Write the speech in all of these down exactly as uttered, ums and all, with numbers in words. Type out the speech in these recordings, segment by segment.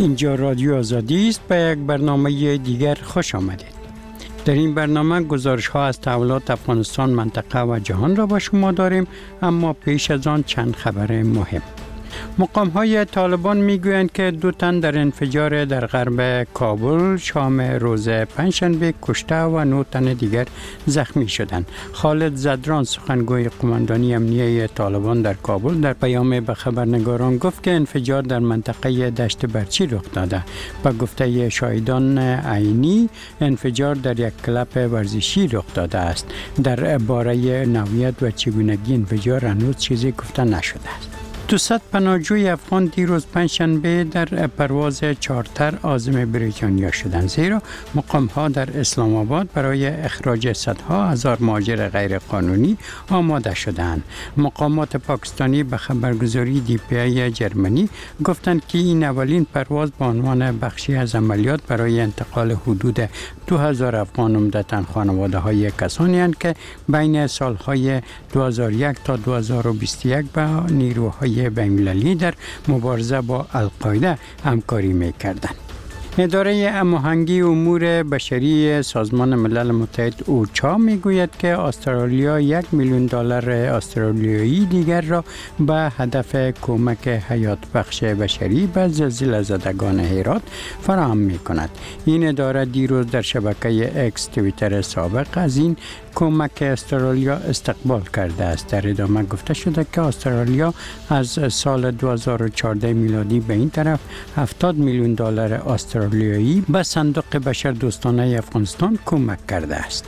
اینجا رادیو آزادی است. به یک برنامه دیگر خوش آمدید. در این برنامه گزارش ها از تحولات افغانستان، منطقه و جهان را با شما داریم، اما پیش از آن چند خبر مهم. مقام های طالبان می گویند که دو تن در انفجار در غرب کابل شام روز پنجشنبه کشته و نه تن دیگر زخمی شدند. خالد زدران، سخنگوی قماندانی امنیه طالبان در کابل، در پیام به خبرنگاران گفت که انفجار در منطقه دشت برچی رخ داده. به گفته شاهدان عینی، انفجار در یک کلب ورزشی رخ داده است. در باره نوعیت و چگونگی انفجار هنوز چیزی گفته نشده است. دویست پناهجوی افغان دیروز پنجشنبه در پرواز چارتر عازم بریتانیا شدند، زیرا مقام ها در اسلام آباد برای اخراج صدها هزار مهاجر غیر قانونی آماده شدند. مقامات پاکستانی به خبرگزاری دی پی ای جرمنی گفتند که این اولین پرواز به عنوان بخشی از عملیات برای انتقال حدود دو هزار افغان، عمدتاً خانواده های کسانی هستند که بین سالهای دو هزار و یک تا دو هزار و بیست و یک با نیروهای بین‌المللی در مبارزه با القاعده همکاری می‌کردند. اداره هماهنگی امور بشری سازمان ملل متحد اوچا میگوید که استرالیا یک میلیون دلار استرالیایی دیگر را به هدف کمک حیات بخش بشری به زلزله زدگان هرات فراهم میکند. این اداره دیروز در شبکه اکس توییتر سابق از این کمک استرالیا استقبال کرده است. در ادامه گفته شده که استرالیا از سال دو هزار و چهارده میلادی به این طرف هفتاد میلیون دلار استرالیایی به صندوق بشردوستانه افغانستان کمک کرده است.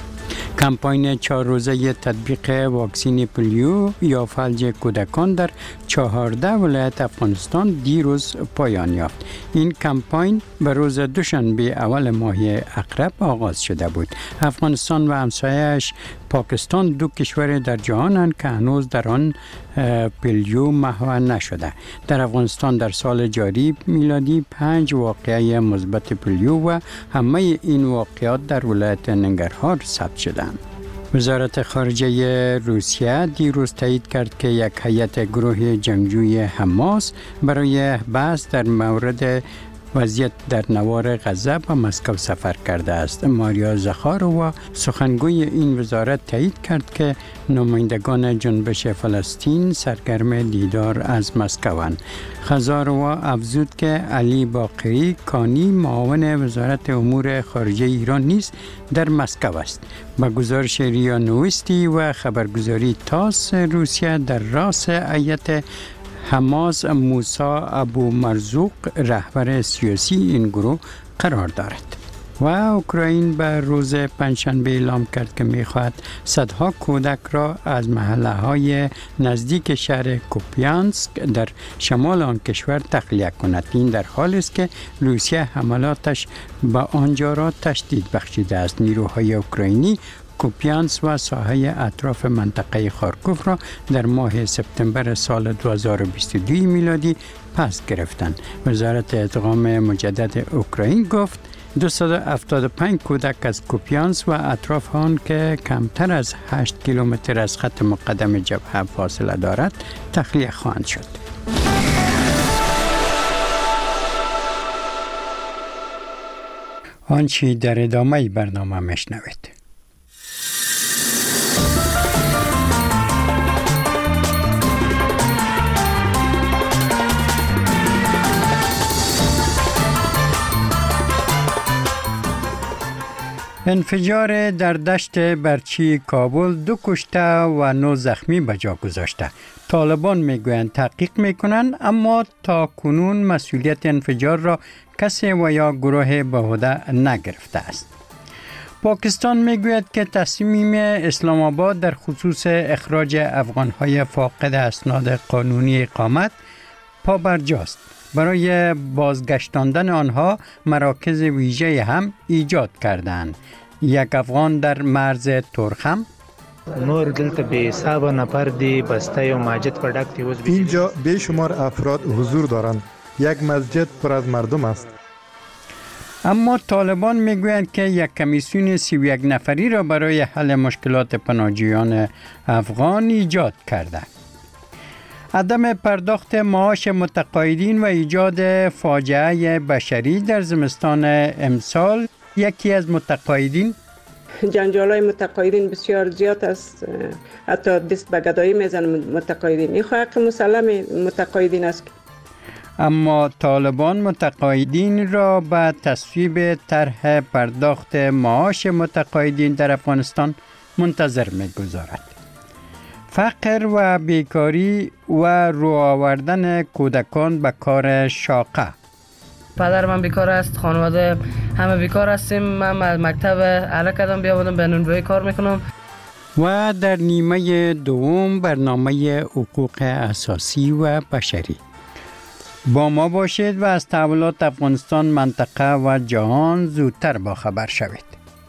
کمپاین چهار روزه تطبیق واکسین پولیو یا فلج کودکان در چهارده ولایت افغانستان دیروز پایان یافت. این کمپاین به روز دوشنبه اول ماه اقرب آغاز شده بود. افغانستان و همسایه‌اش پاکستان دو کشور در جهانند که هنوز در آن پولیو محو نشده. در افغانستان در سال جاری میلادی پنج واقعه مثبت پولیو و همه این واقعات در ولایت ننگرهار ثبت شدند. وزارت خارجه روسیه دیروز تایید کرد که یک هیئت گروه جنگجوی حماس برای بحث در مورد وضعیت در نوار غزه به مسکو سفر کرده است. ماریا زخاروا، سخنگوی این وزارت، تایید کرد که نمایندگان جنبش فلسطین سرگرم دیدار از مسکوند. خزاروا افزود که علی باقری کانی، معاون وزارت امور خارجه ایران، نیز در مسکو است. با گزارش ریا نوستی و خبرگزاری تاس روسیه، در راس هیئت حماس موسی ابو مرزوق رهبر سیاسی این گروه قرار دارد. و اوکراین به روز پنجشنبه اعلام کرد که می‌خواهد صدها کودک را از محله‌های نزدیک شهر کوپیانسک در شمال آن کشور تخلیه کند. این در حالی است که روسیه حملاتش به آنجا را تشدید بخشیده است. نیروهای اوکراینی کوپیانس و ساحه اطراف منطقه خارکوف را در ماه سپتامبر سال دو هزار و بیست و دو میلادی پس گرفتند. وزارت ادغام مجدد اوکراین گفت دویست و هفتاد و پنج کودک از کوپیانس و اطراف آن که کمتر از هشت کیلومتر از خط مقدم جبهه فاصله دارد تخلیه خواهند شد. آنچه در ادامه برنامه میشنوید. انفجار در دشت برچی کابل دو کشته و نه زخمی به جا گذاشته. طالبان میگویند تحقیق میکنند، اما تا کنون مسئولیت انفجار را کسی و یا گروه به عهده نگرفته است. پاکستان میگوید که تصمیم اسلام آباد در خصوص اخراج افغانهای فاقد اسناد قانونی اقامت پابرجاست. برای بازگشتاندن آنها مراکز ویژه هم ایجاد کردند. یک افغان در مرز تورخم نور دلته به حساب نفر دی بسته و مسجد پر ډک دی. اینجا بیشمار افراد حضور دارند. یک مسجد پر از مردم است. اما طالبان میگویند که یک کمیسیون سی و یک نفری را برای حل مشکلات پناهجویان افغان ایجاد کرده. عدم پرداخت معاش متقاعدین و ایجاد فاجعه بشری در زمستان امسال. یکی از متقاعدین: جنجال های متقاعدین بسیار زیاد است، حتی دست به گدایی میزن متقاعدین. این حق مسلم متقاعدین است. اما طالبان متقاعدین را به تصویب طرح پرداخت معاش متقاعدین در افغانستان منتظر می‌گذارد. فقر و بیکاری و رو آوردن کودکان به کار شاقه. پدر من بیکار است، خانواده همه بیکار هستیم. من مکتب اعلی کردم، بیا بودم به نونوایی کار میکنم. و در نیمه دوم برنامه حقوق اساسی و بشری. با ما باشید و از تحولات افغانستان، منطقه و جهان زودتر با خبر شوید.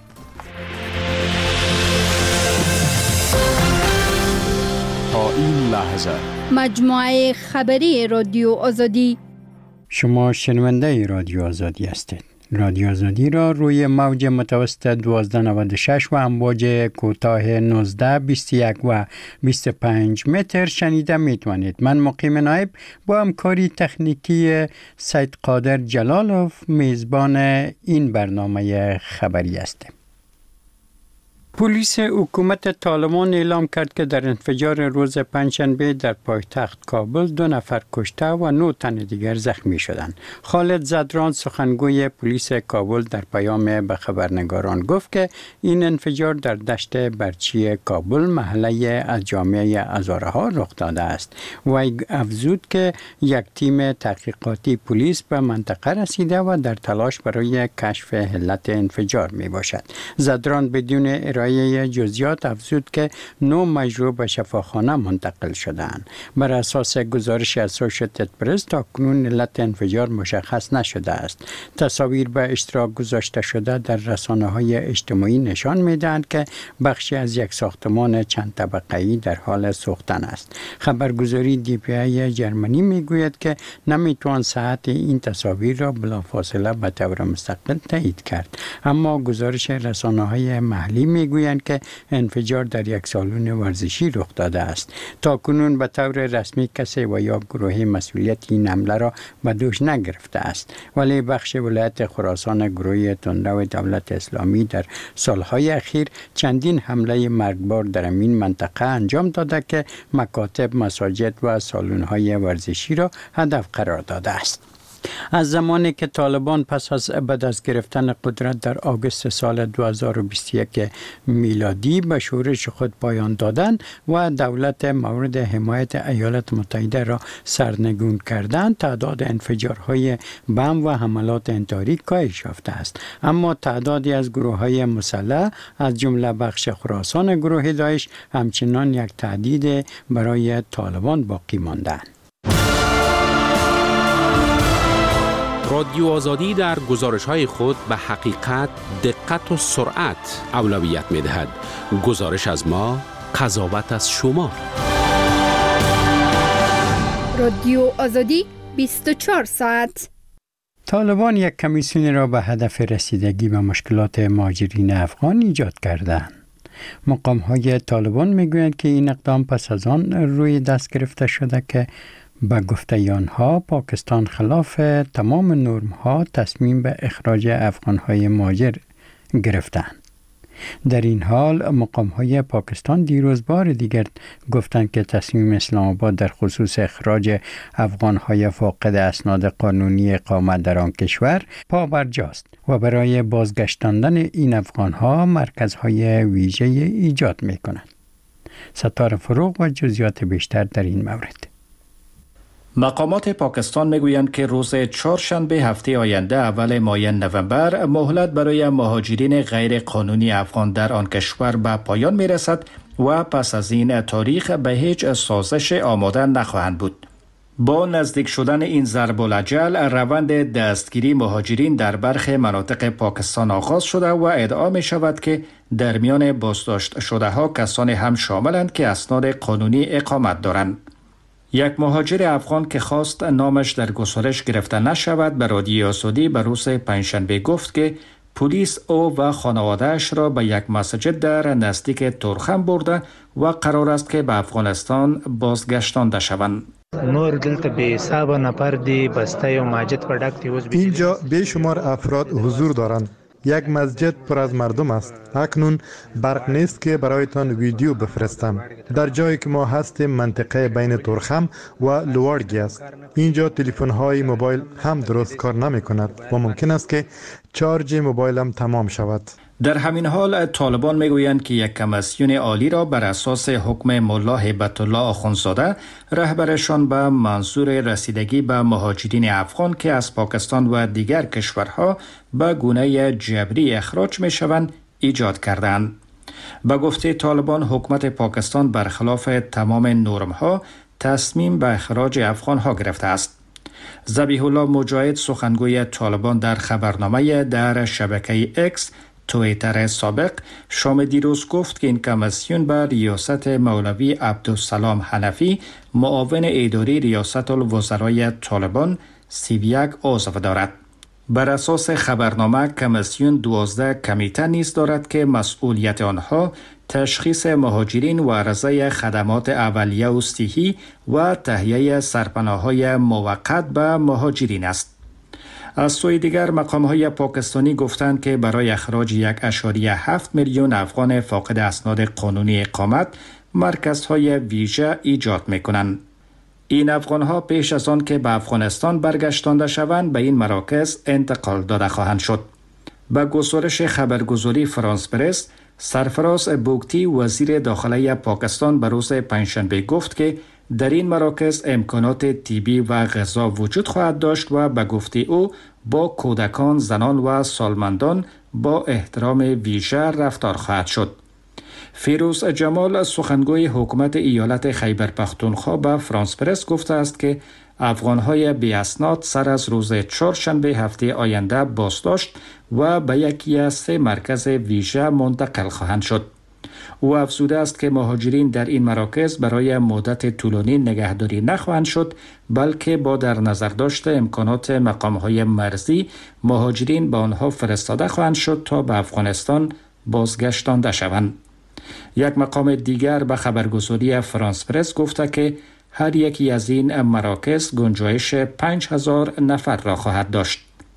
تا این لحظه مجموعه خبری رادیو آزادی. شما شنونده رادیو آزادی هستید. رادیو آزادی را روی موج متوسط دوازده نود و شش و امواج کوتاه نوزده بیست و یک و بیست و پنج متر شنیده می توانید. من مقیم نایب با همکاری تکنیکی سید قادر جلالوف میزبان این برنامه خبری هستم. پلیس حکومت طالبان اعلام کرد که در انفجار روز پنجشنبه در پایتخت کابل دو نفر کشته و نه تن دیگر زخمی شدند. خالد زدران سخنگوی پلیس کابل در پیام به خبرنگاران گفت که این انفجار در دشت برچی کابل محله از جامعه هزارها رخ داده است. و افزود که یک تیم تحقیقاتی پلیس به منطقه رسیده و در تلاش برای کشف علت انفجار می باشد. زدران بدون ارائه جزئیات افزود که نه مجروح به شفاخانه منتقل شدند. بر اساس گزارش اسوشییتد پرس تاکنون علت انفجار مشخص نشده است. تصاویر به اشتراک گذاشته شده در رسانه‌های اجتماعی نشان می‌دهند که بخشی از یک ساختمان چند طبقه‌ای در حال سوختن است. خبرگزاری دی پی ای جرمنی میگوید که نمیتوان صحت این تصاویر را بلافاصله به طور مستقل تایید کرد، اما گزارش رسانه‌های محلی میگوید که انفجار در یک سالن ورزشی رخ داده است. تا کنون به طور رسمی کسی و یا گروه مسئولیت این حمله را به دوش نگرفته است، ولی بخش ولایت خراسان گروه تندرو دولت اسلامی در سالهای اخیر چندین حمله مرگبار در این منطقه انجام داده که مکاتب، مساجد و سالن‌های ورزشی را هدف قرار داده است. از زمانی که طالبان پس از به دست گرفتن قدرت در آگوست سال دو هزار و بیست و یک میلادی به شورش خود پایان دادند و دولت مورد حمایت ایالات متحده را سرنگون کردند، تعداد انفجارهای بم و حملات انتحاری کاهش یافته است. اما تعدادی از گروه‌های مسلح از جمله بخش خراسان گروه داعش همچنان یک تهدید برای طالبان باقی ماندند. رادیو آزادی در گزارش‌های خود به حقیقت، دقت و سرعت اولویت می‌دهد. گزارش از ما، قضاوت از شما. رادیو آزادی بیست و چهار ساعت. طالبان یک کمیسیون را به هدف رسیدگی به مشکلات مهاجرین افغان ایجاد کردند. مقام‌های طالبان می‌گویند که این اقدام پس از آن روی دست گرفته شده که با گفته آنها پاکستان خلاف تمام نرم‌ها تصمیم به اخراج افغان‌های مهاجر گرفتند. در این حال مقام‌های پاکستان دیروز بار دیگر گفتند که تصمیم اسلام آباد در خصوص اخراج افغان‌های فاقد اسناد قانونی اقامت در آن کشور پابرجاست و برای بازگشتاندن این افغان‌ها مرکزهای ویژه ایجاد می‌کنند. ستاره فروغ و جزئیات بیشتر در این مورد. مقامات پاکستان میگویند که روز چهارشنبه هفته آینده اول ماه نوامبر مهلت برای مهاجرین غیر قانونی افغان در آن کشور به پایان میرسد و پس از این تاریخ به هیچ سازش آماده نخواهند بود. با نزدیک شدن این ضرب الاجل روند دستگیری مهاجرین در برخی مناطق پاکستان آغاز شده و ادعا می شود که در میان بازداشت شده ها کسانی هم شاملند که اسناد قانونی اقامت دارند. یک مهاجر افغان که خواست نامش در گزارش گرفته نشود به رادیو آزادی به روز پنجشنبه گفت که پلیس او و خانواده‌اش را به یک مسجد در نزدیک تورخم برده و قرار است که به افغانستان بازگشتانده شوند. نور دلته به حساب نفر دی بسته و مسجد پر ډک دی. اوس اینجا بیشمار افراد حضور دارند. یک مسجد پر از مردم است. اکنون برق نیست که برایتان ویدیو بفرستم. در جایی که ما هستیم منطقه بین تورخم و لوارگی است. اینجا تلفن های موبایل هم درست کار نمی کند و ممکن است که چارج موبایلم تمام شود. در همین حال طالبان میگویند که یک کمیسیون عالی را بر اساس حکم ملا هیبت الله آخوندزاده رهبرشان به منظور رسیدگی به مهاجرین افغان که از پاکستان و دیگر کشورها به گونه جبری اخراج می شوند ایجاد کردند. به گفته طالبان حکومت پاکستان برخلاف تمام نرم ها تصمیم به اخراج افغان ها گرفته است. ذبیح الله مجاهد سخنگوی طالبان در خبرنامه در شبکه اکس تویتر سابق شام دیروز گفت که این کمیسیون به ریاست مولوی عبدالسلام حنفی معاون اداری ریاست الوزرای طالبان سی و یک عضو دارد. بر اساس خبرنامه کمیسیون دوازده کمیته نیز دارد که مسئولیت آنها تشخیص مهاجرین و عرضه خدمات اولیه و صحی و تهیه سرپناه‌های موقت به مهاجرین است. از سوی دیگر مقام‌های پاکستانی گفتند که برای اخراج یک و هفت میلیون افغان فاقد اسناد قانونی اقامت مرکزهای ویژه ایجاد می‌کنند. این افغان‌ها پیش از آن که به افغانستان برگشتانده شوند به این مراکز انتقال داده خواهند شد. به گزارش خبرگزاری فرانس پرس، سرفراز بوگتی وزیر داخله پاکستان به روز پنجشنبه گفت که در این مراکز امکانات طبی و غذا وجود خواهد داشت و به گفته او با کودکان، زنان و سالمندان با احترام ویژه رفتار خواهد شد. فیروز جمال سخنگوی حکومت ایالت خیبر پختونخوا به فرانس پرس گفته است که افغان‌های بی اسناد سر از روز چهارشنبه هفته آینده بازداشت و به یکی از سه مرکز ویژه منتقل خواهند شد. او افزوده است که مهاجرین در این مراکز برای مدت طولانی نگهداری نخواهند شد، بلکه با در نظر داشت امکانات مقام‌های مرزی مهاجرین به آنها فرستاده خواهند شد تا به افغانستان بازگشتانده شوند. یک مقام دیگر به خبرگزاری فرانس پرس گفته که هر یکی از این مراکز گنجایش پنج هزار نفر را خواهد داشت.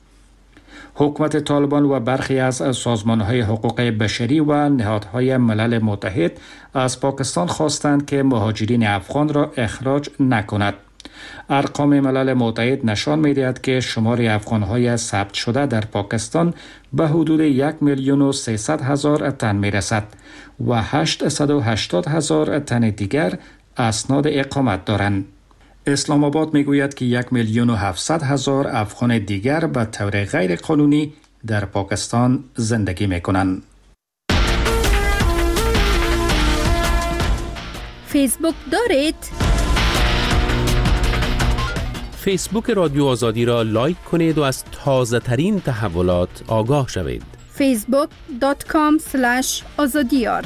حکومت طالبان و برخی از سازمان‌های حقوق بشری و نهادهای ملل متحد از پاکستان خواستند که مهاجرین افغان را اخراج نکند. ارقام ملل متحد نشان می‌دهد که شمار افغان‌های ثبت شده در پاکستان به حدود یک میلیون و سیصد هزار تن می‌رسد و هشتصد و هشتاد هزار تن دیگر اسناد اقامت دارند. اسلام آباد میگوید که یک میلیون و هفتصد هزار افغان دیگر به طور غیر قانونی در پاکستان زندگی میکنند. فیسبوک دارید؟ فیسبوک رادیو آزادی را لایک کنید و از تازه ترین تحولات آگاه شوید. فیسبوک دات کام اسلش آزادیار.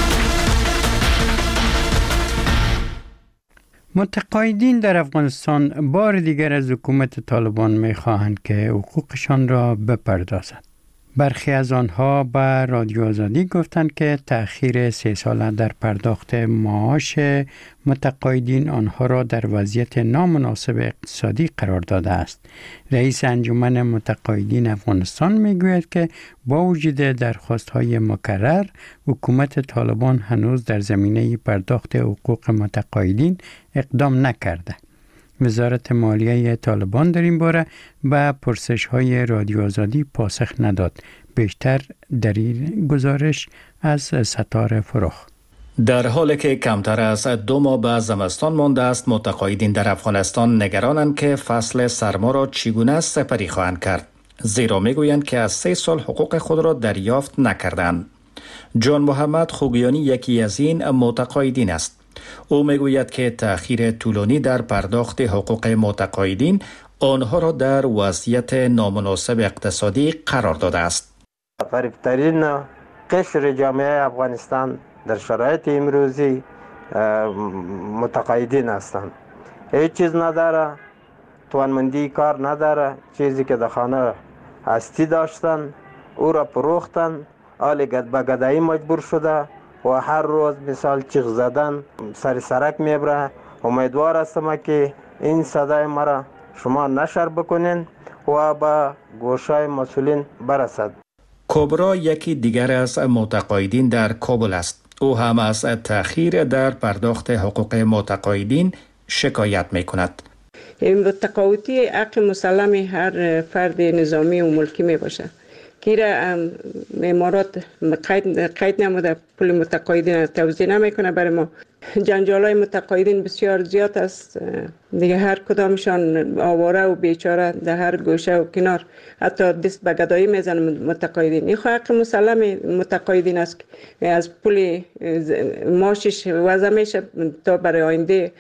متقاعدین در افغانستان بار دیگر از حکومت طالبان می‌خواهند که حقوقشان را بپردازد. برخی از آنها به رادیو آزادی گفتند که تأخیر سه ساله در پرداخت معاش متقاعدین آنها را در وضعیت نامناسب اقتصادی قرار داده است. رئیس انجمن متقاعدین افغانستان میگوید که با وجود درخواست‌های مکرر، حکومت طالبان هنوز در زمینه پرداخت حقوق متقاعدین اقدام نکرده. وزارت مالیه طالبان در این باره به پرسش‌های رادیو آزادی پاسخ نداد. بیشتر در این گزارش از ستاره فرخ. در حالی که کمتر از دو ماه به زمستان مانده است، متقاعدین در افغانستان نگرانند که فصل سرما را چگونه سپری خواهند کرد، زیرا میگویند که از سه سال حقوق خود را دریافت نکردند. جان محمد خوگیانی یکی از این متقاعدین است. او میگوید که تأخیر طولانی در پرداخت حقوق متقاعدین آنها را در وضعیت نامناسب اقتصادی قرار داده است. غریب‌ترین قشر جامعه افغانستان در شرایط امروزی متقاعدین هستند. هیچ چیز نداره، توانمندی کار نداره، چیزی که در خانه هستی داشتن او را فروختن، حال گد به گدایی مجبور شده و هر روز مثال چیغ زدن سر سرک میبره. امیدوار هستم که این صدای مرا شما نشر بکنین و به گوشای مسئولین برسد. کبرا یکی دیگر از متقاعدین در کابل است. او هم از تأخیر در پرداخت حقوق متقاعدین شکایت می کند. این تقاعدی حق مسلم هر فرد نظامی و ملکی می باشه که را امارات قید, قید نموده پول متقاعدین توزیع نمیکنه برای ما. جنجال های متقاعدین بسیار زیاد است دیگه، هر کدامشان آواره و بیچاره در هر گوشه و کنار، حتی دست به گدایی میزنن متقاعدین. این حق مسلم متقاعدین است که از پول ماشش وضع میشه تا برای آینده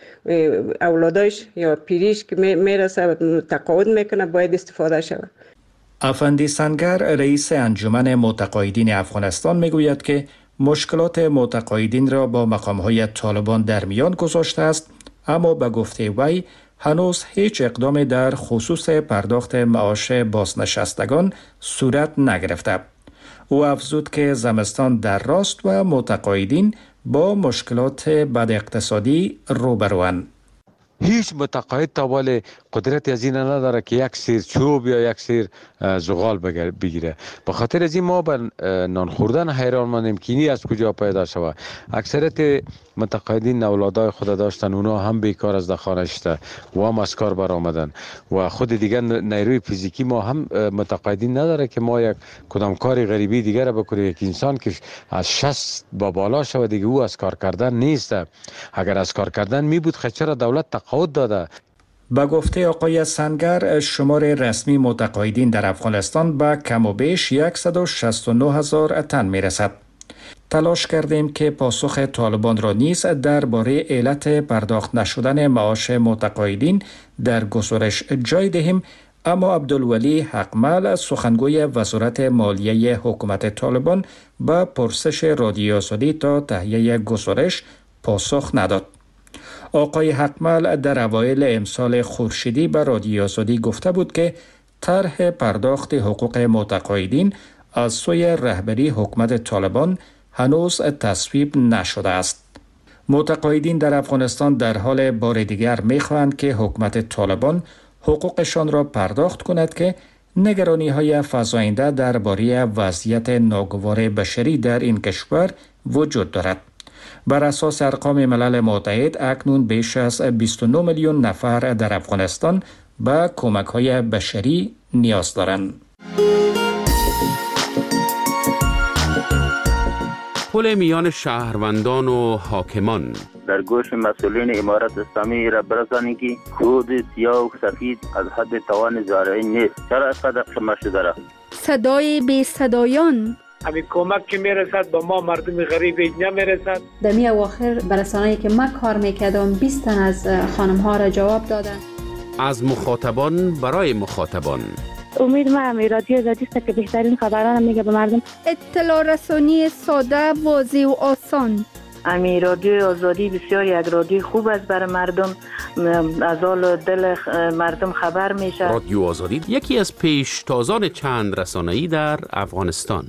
اولادایش یا پیریش که میرسه تقاعد میکنه باید استفاده شود. افندی سنگر رئیس انجمن متقاعدین افغانستان میگوید که مشکلات متقاعدین را با مقام‌های طالبان در میان گذاشته است، اما به گفته وی هنوز هیچ اقدام در خصوص پرداخت معاش بازنشستگان صورت نگرفته. او افزود که زمستان در راست و متقاعدین با مشکلات بد اقتصادی روبروند. هیچ متقاعد تابال قدرت از این نداره که یک سیر چوب یا یک سیر زغال بگیره. به خاطر از این ما به نان خوردن حیران مانیم که اینی از کجا پیدا شود. اکثریت متقاعدین اولادای خود داشتن، اونا هم بیکار از خانه شده و هم از کار برآمدن و خود دیگر نیروی فیزیکی ما هم متقاعدین نداره که ما یک کدام کاری غریبی دیگر بکنیم. یک انسان که از شصت با بالا شود دیگه او از کار کردن نیست. اگر از کار کردن می بود چرا دولت تقاعد داده؟ با گفته آقای سنگر شمار رسمی متقاعدین در افغانستان به کم و بیش صد و شصت و نه هزار تن می رسد. تلاش کردیم که پاسخ طالبان را نیز درباره علت پرداخت نشدن معاش متقاعدین در گزارش جای دهیم، اما عبدالولی حقمل سخنگوی وزارت مالیه حکومت طالبان به پرسش رادیو آزادی تا تهیه گزارش پاسخ نداد. آقای حقمل در اوایل امسال خورشیدی به رادیو آزادی گفته بود که طرح پرداخت حقوق متقاعدین از سوی رهبری حکومت طالبان هنوز تصویب نشده است. متقاعدین در افغانستان در حال بار دیگر می‌خواهند که حکومت طالبان حقوقشان را پرداخت کند که نگرانی‌های فزاینده درباره وضعیت ناگوار بشری در این کشور وجود دارد. بر اساس ارقام ملل متحد اکنون بیش از بیست و نه میلیون نفر در افغانستان به کمک‌های بشری نیاز دارند. پل میان شهروندان و حاکمان در گوش مسئولین امارت اسلامی را برسانید که کود سیاه و سفید از حد توان زارعی نیست. چرا اینقدر خمه شده را؟ صدای بی صدایان همین کمک که میرسد با ما مردم غریب نمیرسد. در می اواخر برسانه‌ای که من کار میکردم بیست تن از خانم ها را جواب دادن. از مخاطبان برای مخاطبان. امید ما هم رادیو آزادی است که بهترین خبران میگه به مردم. اطلاع رسانی ساده، واضح و آسان. امی رادیو آزادی بسیار یک رادیو خوب است برای مردم، از حال دل مردم خبر میشه. رادیو آزادی یکی از پیشتازان چند رسانه‌ای در افغانستان.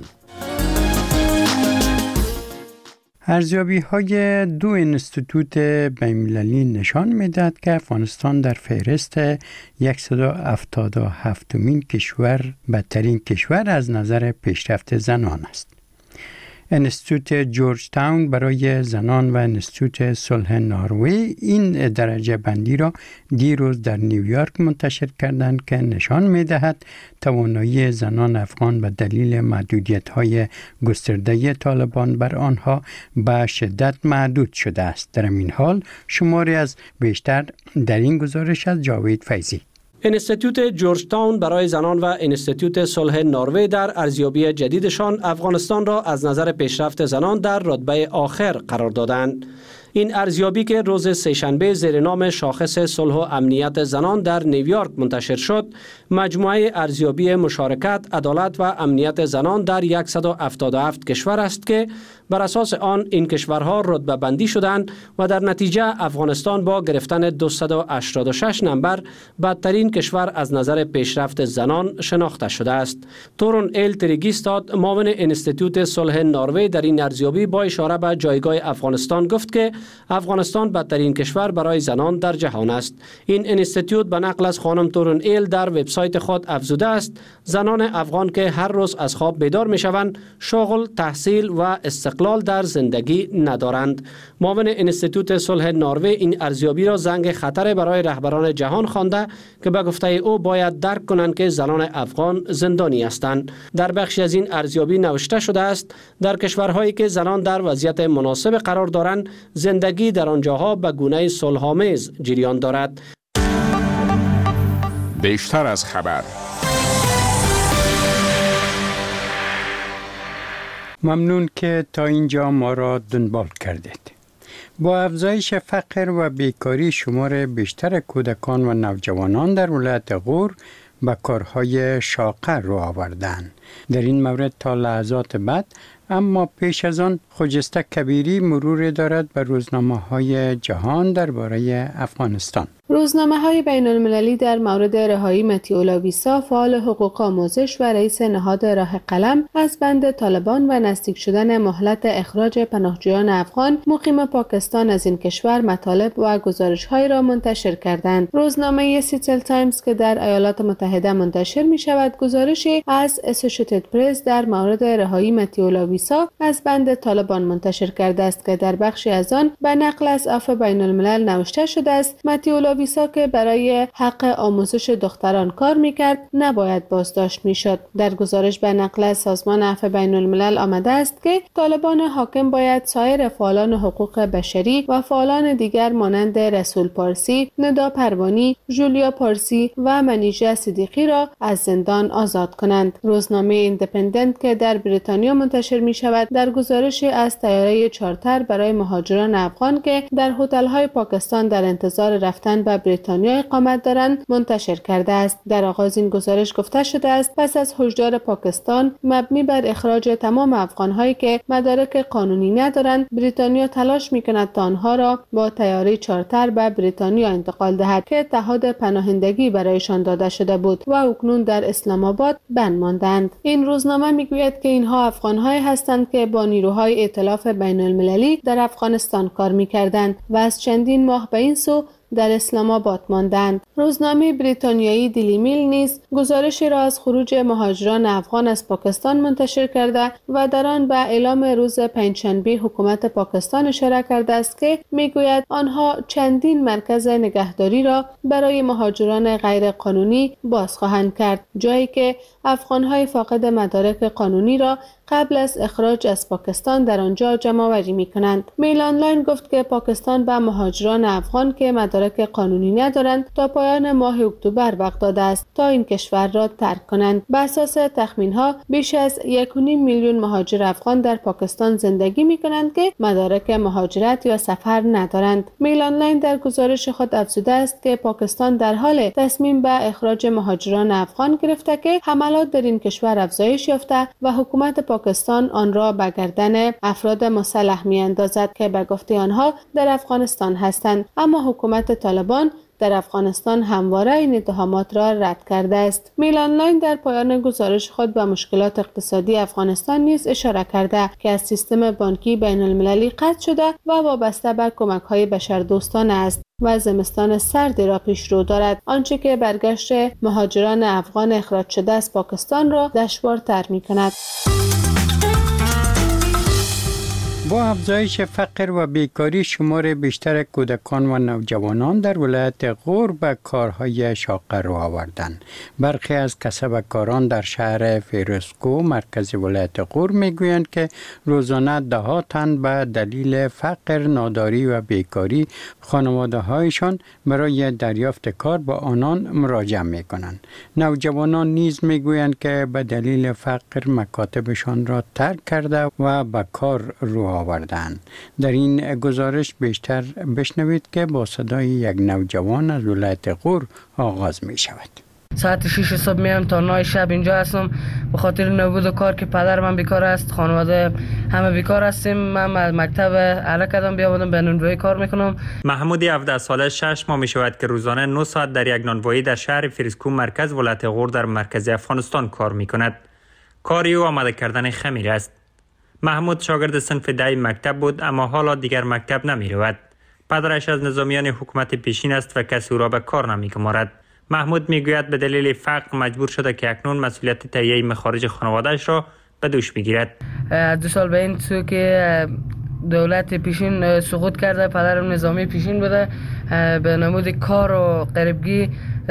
ارزیابی های دو انستیتوت بین‌المللی نشان می‌دهد که افغانستان در فهرست صد و هفتاد و هفتمین کشور بدترین کشور از نظر پیشرفت زنان است. انستیتوت جورج تاون برای زنان و انستیتوت صلح نروژ این درجه بندی را دیروز در نیویورک منتشر کردند که نشان می‌دهد توانایی زنان افغان به دلیل محدودیت‌های گسترده طالبان بر آنها به شدت محدود شده است. در این حال شماری از بیشتر در این گزارش از جاوید فیضی. انستیتوت جورج تاون برای زنان و انستیتوت صلح نروژ در ارزیابی جدیدشان افغانستان را از نظر پیشرفت زنان در رتبه آخر قرار دادند. این ارزیابی که روز سه‌شنبه زیر نام شاخص صلح و امنیت زنان در نیویورک منتشر شد، مجموعه ارزیابی مشارکت، عدالت و امنیت زنان در صد و هفتاد و هفت کشور است که بر اساس آن این کشورها رتبه بندی شدند و در نتیجه افغانستان با گرفتن دویست و هشتاد و شش نمبر بدترین کشور از نظر پیشرفت زنان شناخته شده است. تورون ایل تریگیستاد معاون انستیتوت صلح نروژ در این ارزیابی با اشاره به جایگاه افغانستان گفت که افغانستان بدترین کشور برای زنان در جهان است. این انستیتوت به نقل از خانم تورون ایل در وبسایت خود افزوده است زنان افغان که هر روز از خواب بیدار می شوند شغل، تحصیل و استقلال در زندگی ندارند. معاون انستیتوت صلح نروژ این ارزیابی را زنگ خطر برای رهبران جهان خوانده که به گفته او باید درک کنند که زنان افغان زندانی هستند. در بخشی از این ارزیابی نوشته شده است در کشورهایی که زنان در وضعیت مناسب قرار دارند زندگی در آنجاها به گونه صلح‌آمیز جریان دارد. بیشتر از خبر. ممنون که تا اینجا ما را دنبال کردید. با افزایش فقر و بیکاری شمار بیشتر کودکان و نوجوانان در ولایت غور به کارهای شاقه رو آوردند. در این مورد تا لحظات بعد اما پیش از آن خجسته کبیری مرور دارد به روزنامه های جهان درباره افغانستان. روزنامه های بین المللی در مورد رهایی متیولا ویسا فعال حقوق آموزش و رئیس نهاد راه قلم از بند طالبان و نزدیک شدن مهلت اخراج پناهجویان افغان مقیم پاکستان از این کشور مطالب و گزارش های را منتشر کردند. روزنامه سیتل تایمز که در ایالات متحده منتشر می شود گزارشی از اسوسییتد پرس در مورد رهایی متیولا ویسا از بند طالبان منتشر کرده است که در بخشی از آن به نقل از عفو بین الملل نوشته شده است متیولا ویسا که برای حق آموزش دختران کار میکرد نباید بازداشت میشد. در گزارش به نقل از سازمان عفو بین الملل آمده است که طالبان حاکم باید سایر فعالان حقوق بشری و فعالان دیگر مانند رسول پارسی، ندا پروانی، جولیا پارسی و منیژه صدیقی را از زندان آزاد کنند. روزنامه ایندیپندنت که در بریتانیا منتشر می شود در گزارشی از طیاره چارتر برای مهاجران افغان که در هتل‌های پاکستان در انتظار رفتن به بریتانیا اقامت دارند منتشر کرده است. در آغاز این گزارش گفته شده است پس از هشدار پاکستان مبنی بر اخراج تمام افغان‌هایی که مدارک قانونی ندارند بریتانیا تلاش می‌کند تا آنها را با طیاره چارتر به بریتانیا انتقال دهد که تعهد پناهندگی برایشان داده شده بود و اکنون در اسلام آباد بند ماندند. این روزنامه میگوید که اینها افغان‌هایی هستند که با نیروهای ائتلاف بین المللی در افغانستان کار می‌کردند و از چندین ماه به این سو در اسلام آباد ماندند. روزنامه بریتانیایی دیلی میل نیز گزارشی را از خروج مهاجران افغان از پاکستان منتشر کرده و در آن به اعلام روز پنجشنبه حکومت پاکستان اشاره کرده است که میگوید آنها چندین مرکز نگهداری را برای مهاجران غیر قانونی باز خواهند کرد، جایی که افغان‌های فاقد مدارک قانونی را قبل از اخراج از پاکستان در آنجا جمع آوری می‌کنند. میل آنلاین گفت که پاکستان به مهاجران افغان که مدارک قانونی ندارند تا پایان ماه اکتبر وقت داده است تا این کشور را ترک کنند. بر اساس تخمین‌ها بیش از یک و نیم میلیون مهاجر افغان در پاکستان زندگی می‌کنند که مدارک مهاجرت یا سفر ندارند. میل آنلاین در گزارش خود افزوده است که پاکستان در حال تصمیم به اخراج مهاجران افغان گرفته که حملات در این کشور افزایش یافته و حکومت پاکستان آن را به گردن افراد مسلح می‌اندازد که به گفته آنها در افغانستان هستند، اما حکومت طالبان در افغانستان همواره این اتهامات را رد کرده است. میل آنلاین در پایان گزارش خود به مشکلات اقتصادی افغانستان نیز اشاره کرده که از سیستم بانکی بین المللی قطع شده و وابسته به کمک‌های بشردوستانه است و زمستان سردی را پیش رو دارد، آنچه که برگشت مهاجران افغان اخراج شده از پاکستان را دشوارتر می‌کند. با افزایش فقر و بیکاری شمار بیشتر کودکان و نوجوانان در ولایت غور به کارهای شاقه رو آوردند. برخی از کسبکاران در شهر فیروزکوه مرکز ولایت غور میگویند که روزانه ده ها تن به دلیل فقر، ناداری و بیکاری خانواده هایشان برای دریافت کار با آنان مراجعه می کنند. نوجوانان نیز میگویند که به دلیل فقر مکاتبشان را ترک کرده و به کار رو آوردن. در این گزارش بیشتر بشنوید که با صدای یک نوجوان از ولایت غور آغاز می شود. ساعت شش صبح میام تا نه شب اینجا هستم به خاطر نبود کار که پدر من بیکار است، خانواده همه بیکار هستیم. من از مکتب الک ادم بیامدم به نانوایی کار میکنم. محمود هفده ساله شش ماه میشود که روزانه نه ساعت در یک نانوایی در شهر فریسکو مرکز ولایت غور در مرکز افغانستان کار میکند. کاری او آماده کردن خمیر است. محمود شاگرد صنف ده مکتب بود اما حالا دیگر مکتب نمی رود. پدرش از نظامیان حکومت پیشین است و کسی او را به کار نمی گمارد. محمود میگوید به دلیل فقر مجبور شده که اکنون مسئولیت تهیه مخارج خانواده‌اش را به دوش بگیرد. دو سال به این سو که دولت پیشین سقوط کرده، پدرم نظامی پیشین بوده، به نمود کار و غریبگی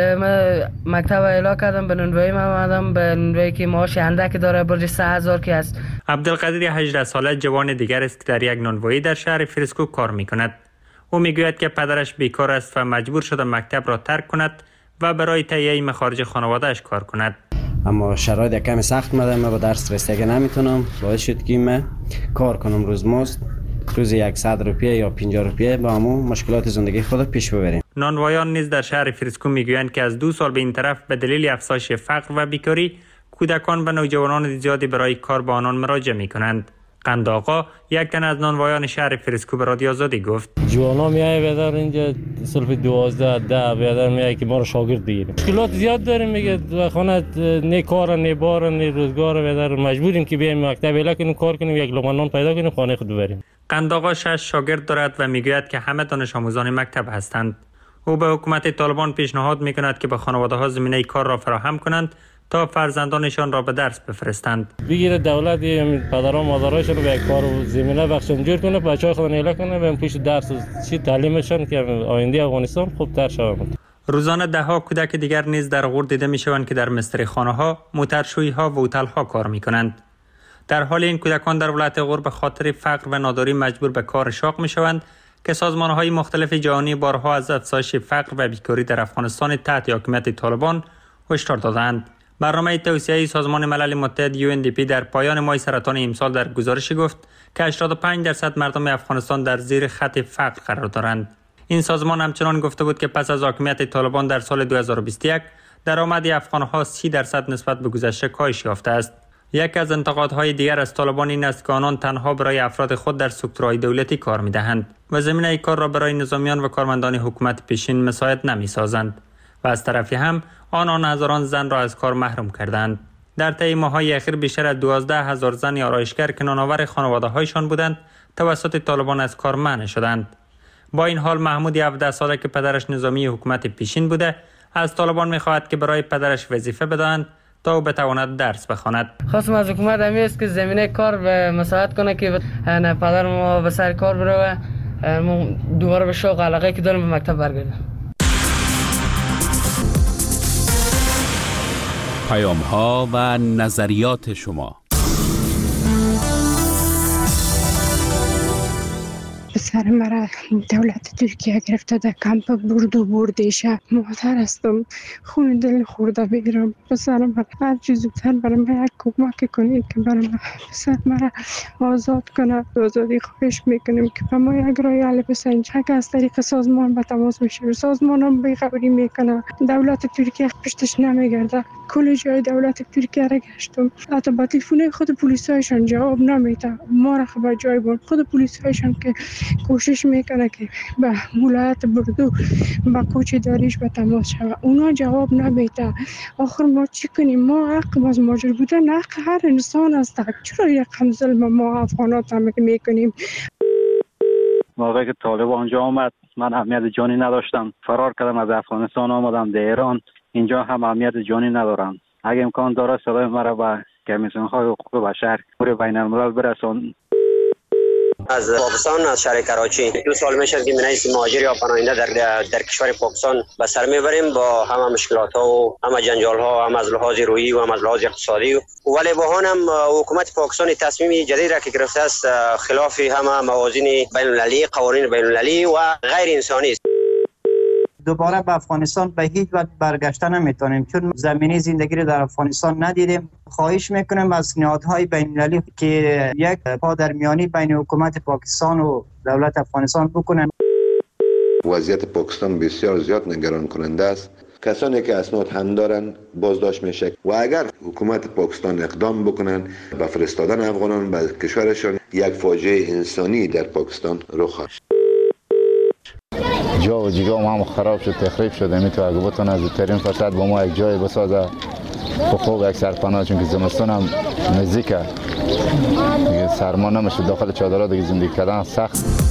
من مکتب اعلا کردم، به نانوایی من آمدم، به نانوایی که معاش اندک داره، برج سه هزار که است. عبدالقادر هجده ساله جوان دیگر است که در یک نانوایی در شهر فریسکو کار میکند. او میگوید که پدرش بیکار است و مجبور شده مکتب را ترک کند و برای تهیه مخارج خانواده‌اش کار کند. اما شرایط کمی سخت مده، من با درس رسیدگی نمیتونم، باعث شد که من کار کنم روزمزد، روزی صد روپیه یا پنجاه روپیه با همون مشکلات زندگی خود پیش ببریم. نانوایان نیز در شهر فریسکو میگویند که از دو سال به این طرف به دلیل افزایش فقر و بیکاری کودکان و نوجوانان زیادی برای کار با آنان مراجعه میکنند. قند آقا یک تن از نانوایان شهر فریسکو به رادیو آزادی گفت جوانا میای بیادر اینجا صرف دوازده ده بیادر میای که ما رو شاگرد بگیریم. مشکلات زیاد داریم، میگه خانه نه کار نه بار نه روزگار، بیادر مجبوریم که بیایم مکتب اعلا کنیم، کار کنیم، یک لقمه نان پیدا کنیم، خانه خود ببریم. قند آقا شش شاگرد دارد و میگوید که همه دانش آموزان مکتب هستند. او به حکومت طالبان پیشنهاد میکند که به خانواده‌ها زمینه کار را فراهم کنند تا فرزندانشان را به درس بفرستند. بگیره دولت پدران مادرایشون رو به کار و زمینه بخشن جور کنه، بچه‌ها خودن اعلا کنه، برن پیش درس و چی تعلیمشون که آینده افغانستان خوبتر شود. روزانه ده ها کودک دیگر نیز در غور دیده میشوند که در مستری خانه ها، موترشویی ها و هتل ها کار میکنند. در حال این کودکان در ولایت غور به خاطر فقر و ناداری مجبور به کار شاق میشوند که سازمان های مختلف جهانی بارها از افزایش فقر و بیکاری در افغانستان تحت حاکمیت طالبان هشدار دادند. برنامه توسعه سازمان ملل متحد یو ان دی پی در پایان ماه سرطان امسال در گزارشی گفت که هشتاد و پنج درصد مردم افغانستان در زیر خط فقر قرار دارند. این سازمان همچنان گفته بود که پس از حاکمیت طالبان در سال دو هزار و بیست و یک درآمد افغانها سی درصد نسبت به گذشته کاهش یافته است. یک از انتقادهای دیگر از طالبان این است که آنان تنها برای افراد خود در سکتورهای دولتی کار می‌دهند و زمینه کار را برای نظامیان و کارمندان حکومت پیشین مساعد نمی‌سازند و از طرفی هم آنان هزاران زن را از کار محروم کردند. در طی ماه‌های اخیر بیشتر از دوازده هزار زن آرایشگر که نانآور خانواده‌هایشان بودند توسط طالبان از کار منع شدند. با این حال محمود هفده ساله که پدرش نظامی حکومت پیشین بوده از طالبان می‌خواهد که برای پدرش وظیفه بدهند تا او بتواند درس بخواند. خواستم از حکومت همی است که زمینه کار به مساعد کنه که پدر ما به سر کار بره و دوباره به شوق علاقه که دارم به مکتب برگرده. پیام ها و نظریات شما. پسر مرا دولت ترکیه گرفته در کمپ برد و بردیشه. مادر هستم، خون دل خورده بگیرم. پسر مرا هر چیز زودتر برای من یک کمک کنید که برای من پسر مرا آزاد کنه. آزادی خواهش میکنیم که به ما یک رای حل بسازید که از طریق سازمان به تماس میشه. سازمان هم بیخبری میکنه، دولت ترکیه پشتش نمیگرده. کل جای دولت ترکیه را گشتم، حتی با تلفن خود پلیسایشان جواب نمیده. ما را خبر جای بود خود پلیسایشان که کوشش میکنه که به ولایت بردو با کوچه داریش به تماس شود، اونا جواب نمیده. آخر ما چی کنیم؟ ما حق از ماجر بودن حق هر انسان است. چرا یک هم ظلم ما افغانات هم میکنیم؟ موقعی که طالب آنجا آمد من اهمیت جانی نداشتم، فرار کردم از افغانستان آمدم در ایران. اینجا هم اهمیت جانی ندارم. اگه امکان داره صدای مرا به کمیسیون های حقوق بشر پور بین الملل برسون. از پاکستان، از شهر کراچی دو سال میشه که من مهاجر یا پناهنده در در کشور پاکستان به سر میبریم با همه مشکلات ها و همه جنجال ها، هم از لحاظ روحی و هم از لحاظ اقتصادی. ولی با هم حکومت پاکستان تصمیم جدید را که گرفته است خلاف همه موازین بین المللی، قوانین بین المللی و غیر انسانی است. دوباره به افغانستان به هیچ وجه برگشته نمیتونیم چون زمینه زندگی رو در افغانستان ندیدیم. خواهش میکنیم از نهادهای بین المللی که یک پادرمیانی بین حکومت پاکستان و دولت افغانستان بکنن. وضعیت پاکستان بسیار زیاد نگران کننده است. کسانی که اسناد هم دارن بازداشت میشه و اگر حکومت پاکستان اقدام بکنن به فرستادن افغانان به کشورشان، یک فاجعه انسانی در پاکستان رخ خواهد. جا و جیگا ما هم خراب شد، تخریب شده. می تو اگه بتونه زودترین فرصت با ما یک جای بسازه خوب، یک سرپناه، چون که زمستان هم نزدیکه دیگه، سرما نمیشه، داخل چادرها دیگه زندگی کردن سخت.